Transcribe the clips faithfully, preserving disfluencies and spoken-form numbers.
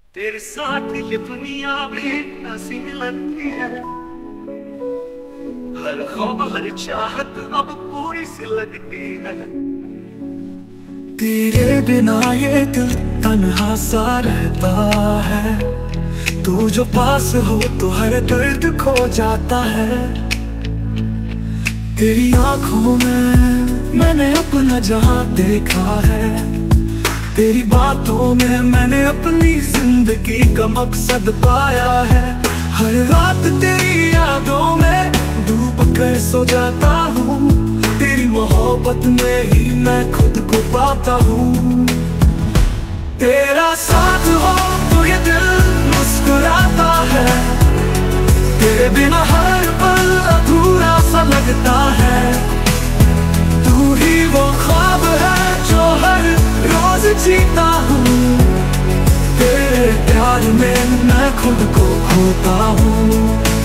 तेरे साथ ये दुनिया भी हंसी लगती है। हर ख्वाब हर चाहत अब पूरी सी लगती है। तेरे बिना ये दिल तन्हा सा रहता है। तू जो पास हो तो हर दर्द खो जाता है। तेरी आंखों में मैंने अपना जहां देखा है। तेरी बातों में मैंने अपनी जिंदगी का मकसद पाया है। हर रात तेरी यादों में डूब कर सो जाता हूँ। तेरी मोहब्बत में ही मैं खुद को पाता हूँ। तेरा साथ हो तो ये दिल मुस्कुराता है। तेरे बिना हर पल अधूरा सा लगता है। तू ही वो ख्वाब है जो हर रोज जीता हूँ। तेरे प्यार में मैं खुद को खोता हूँ।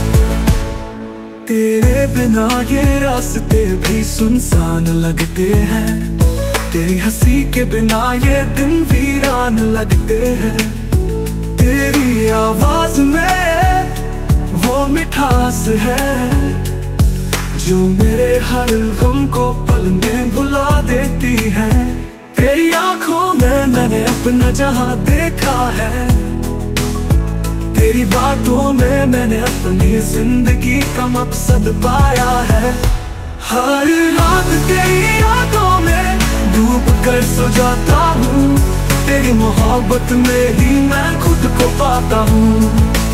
तेरे बिना ये रास्ते भी सुनसान लगते हैं। तेरी हंसी के बिना ये दिन वीरान लगते हैं। तेरी आवाज में वो मिठास है जो मेरे हर गम को पल में भुला देती है। तेरी आंखों में मैंने अपना जहां देखा है। तेरी बातों में मैंने अपनी जिंदगी का मकसद पाया है। हर रात तेरी यादों में डूब कर सो जाता हूँ। तेरी मोहब्बत में ही मैं खुद को पाता हूँ।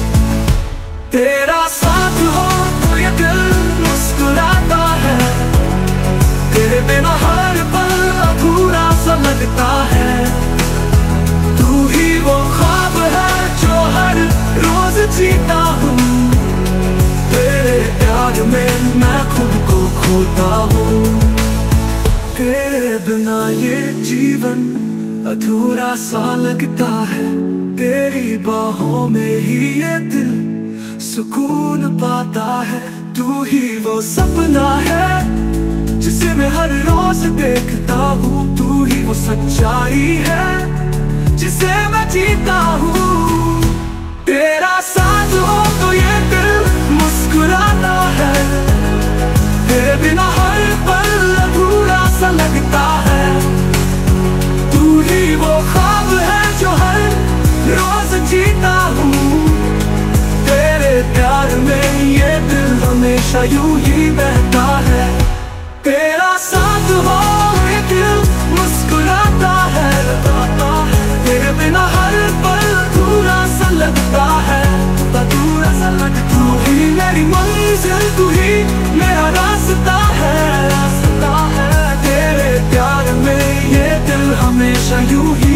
तेरा साथ हो तो ये दिल मुस्कुराता है। तेरे बिना हर पल अधूरा सा लगता है। तू ही वो ख्वाब है जो हर रोज जीता हूँ। तेरे प्यार में मैं खुद को खोता हूँ। तेरे बिना ये जीवन अधूरा सा लगता है। तेरी बाहों में ही ये दिल सुकून पाता है। तू ही वो सपना है जिसे मैं हर रोज देखता हूँ। तू ही वो सच्चाई है जिसे मैं जीता हूँ। तेरा साथ हो तो ये दिल मुस्कुराता है। तेरे बिना हर पल अधूरा सा लगता है। तू ही वो ख्वाब है जो हर रोज जीता हूँ। तेरे प्यार में ये दिल हमेशा यूं ही बहता है। तेरा साथ हो ये दिल मुस्कुराता है। तेरे बिना हर पल अधूरा सा लगता है। अधूरा सा लगता। तू ही मेरी मंजिल, तू ही मेरा रास्ता है। रास्ता है। तेरे प्यार में ये दिल हमेशा यूं ही